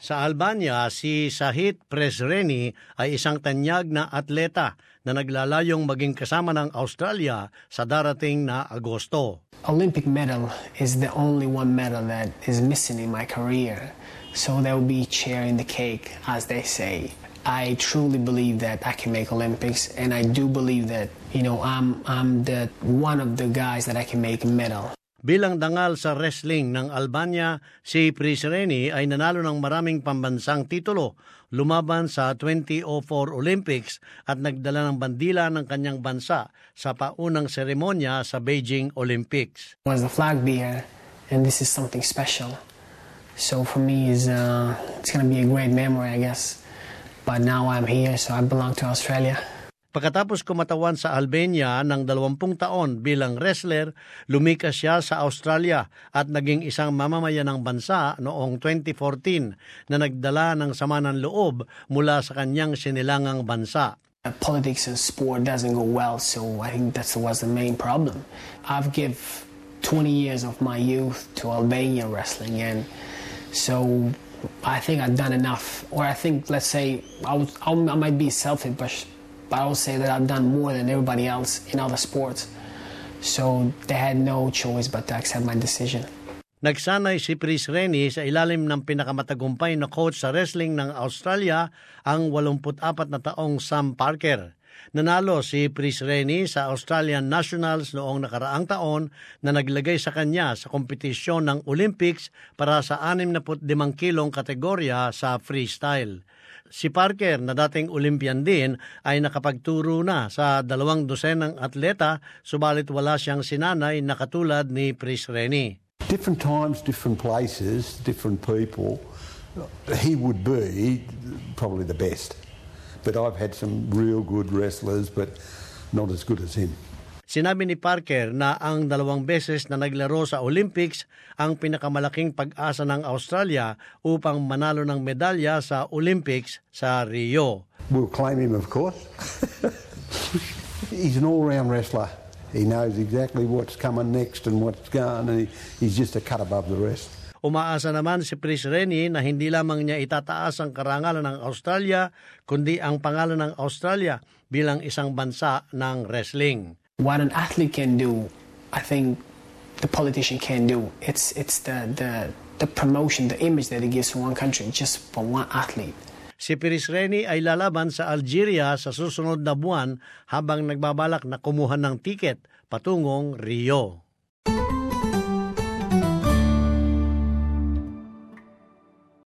Sa Albania, si Sahit Presreni ay isang tanyag na atleta na naglalayong maging kasama ng Australia sa darating na Agosto. Olympic medal is the only one medal that is missing in my career. So there will be cherry in the cake, as they say. I truly believe that I can make Olympics, and I do believe that, I'm the one of the guys that I can make a medal. Bilang dangal sa wrestling ng Albania, si Presreni ay nanalo ng maraming pambansang titulo, lumaban sa 2004 Olympics at nagdala ng bandila ng kanyang bansa sa paunang seremonya sa Beijing Olympics. I was the flag bearer, and this is something special. So for me, it's going to be a great memory, I guess. But now I'm here, so I belong to Australia. Pagkatapos kumatawan sa Albania ng 20 taon bilang wrestler, lumikas siya sa Australia at naging isang mamamayan ng bansa noong 2014 na nagdala ng sama ng loob mula sa kanyang sinilangang bansa. Politics and sport doesn't go well, so I think that was the main problem. I've given 20 years of my youth to Albania wrestling, and so I think I've done enough. Or I think, let's say, I might be selfish, but I will say that I've done more than everybody else in other sports. So they had no choice but to accept my decision. Nagsanay si Presreni sa ilalim ng pinakamatagumpay na coach sa wrestling ng Australia, ang 84 na taong Sam Parker. Nanalo si Presreni sa Australian Nationals noong nakaraang taon na naglagay sa kanya sa kompetisyon ng Olympics para sa 65 kilong kategorya sa freestyle. Si Parker, na dating Olympian din, ay nakapagturo na sa 200 atleta, subalit wala siyang sinanay na katulad ni Presreni. Different times, different places, different people. He would be probably the best. But I've had some real good wrestlers, but not as good as him. Sinabi ni Parker na ang 2 beses na naglaro sa Olympics ang pinakamalaking pag-asa ng Australia upang manalo ng medalya sa Olympics sa Rio. We'll claim him, of course. He's an all-round wrestler. He knows exactly what's coming next and what's gone, and he's just a cut above the rest. Umaasa naman si Presreni na hindi lamang niya itataas ang karangalan ng Australia, kundi ang pangalan ng Australia bilang isang bansa ng wrestling. What an athlete can do, I think the politician can do. It's the promotion, the image that it gives to one country just for one athlete. Si Presreni ay lalaban sa Algeria sa susunod na buwan habang nagbabalak na kumuha ng tiket patungong Rio.